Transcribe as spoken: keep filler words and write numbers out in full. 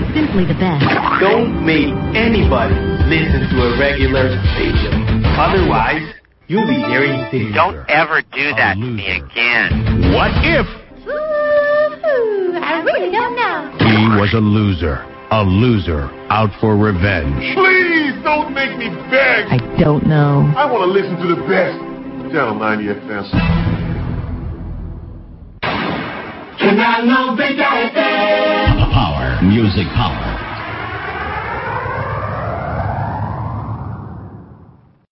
simply the best. Don't make anybody listen to a regular station. Otherwise, you'll be hearing things. Don't ever do that to me again. What if Ooh, I really don't know. he was a loser? A loser out for revenge. Please don't make me beg. I don't know. I want to listen to the best. Channel ninety F M. Canal ninety F M. Power, music power.